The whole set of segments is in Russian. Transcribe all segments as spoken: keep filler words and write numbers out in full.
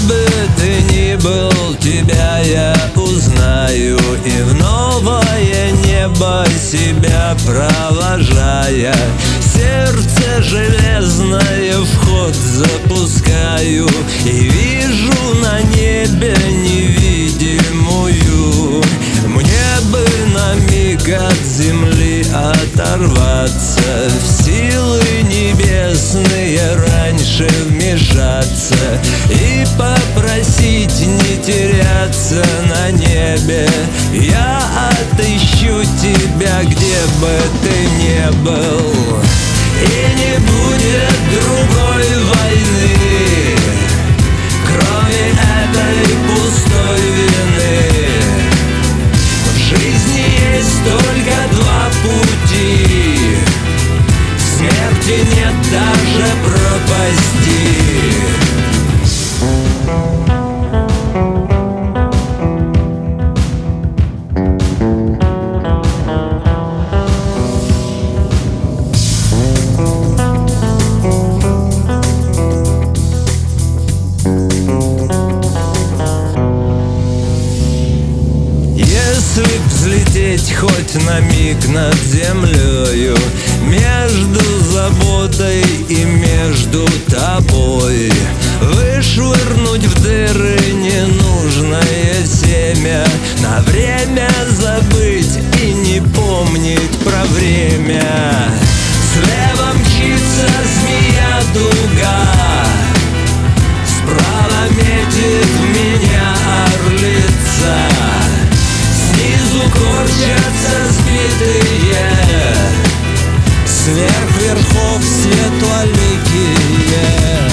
бы ты ни был, тебя я узнаю, и в новое небо себя провожая, сердце железное вход запускаю, и вижу на небе невидимую. Мне бы на миг от земли оторваться, в силы небесные раньше вмешаться и попросить не теряться на небе. Я отыщу тебя, где бы ты ни был, и не будет другой войны, кроме этой пустой вины. В жизни есть только два пути, смерти нет даже пропасти. Если взлететь хоть на миг над землею, между заботой и между тобой, вышвырнуть в дыры ненужное семя, на время забыть и не помнить про время. Слева мчится змея-дуга, справа метит в меня орлица, снизу корчатся сбитые, сверх верхов светлоликие.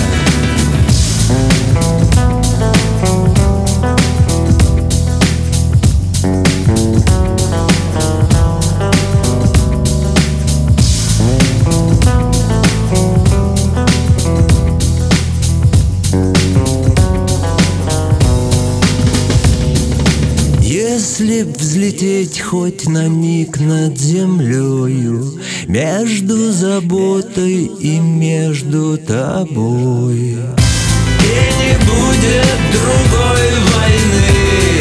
Если б взлететь хоть на миг над землею, между заботой и между тобой, и не будет другой войны,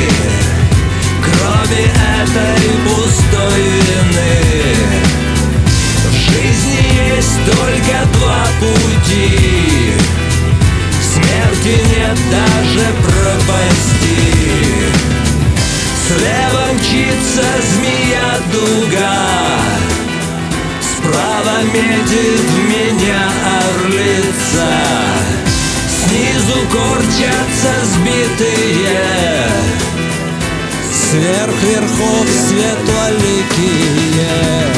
кроме этой пустой вины. В жизни есть только два пути, смерти нет даже пропасти. Слева мчится змея-дуга, справа метит в меня орлица, снизу корчатся сбитые, сверх верхов светлоликие.